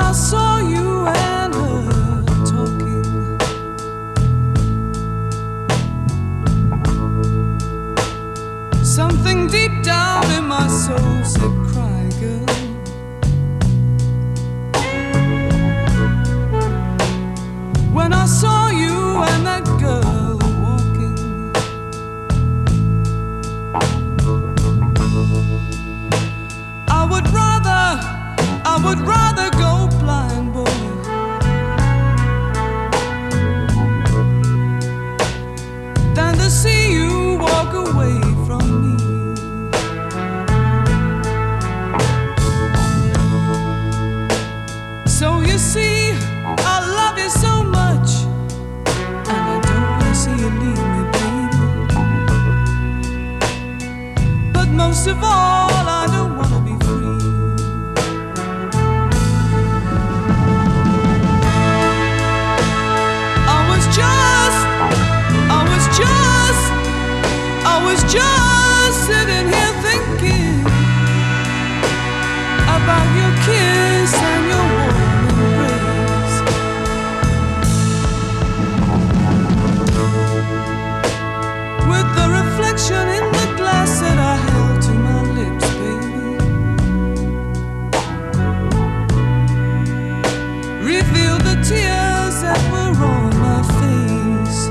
I saw you and her talking, something deep down in my soul said, cry, girl. When I saw you and that girl walking, I would rather go blind, boy, than to see you walk away from me. So you see, I love you so much, and I don't wanna see you leave me, baby. But most of all, I don't wanna be free. I was just sitting here thinking about your kiss and your warm embrace. With the reflection in the glass that I held to my lips, baby, revealed the tears that were on my face.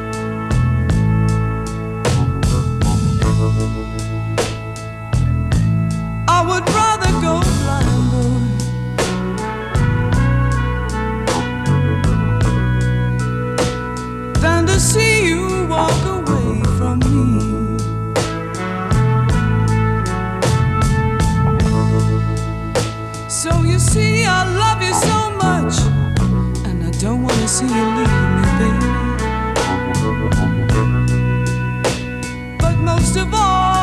I would rather go blind, boy, than to see you walk away from me. So you see, I love you so much, and I don't wanna see you leave me, baby. But most of all,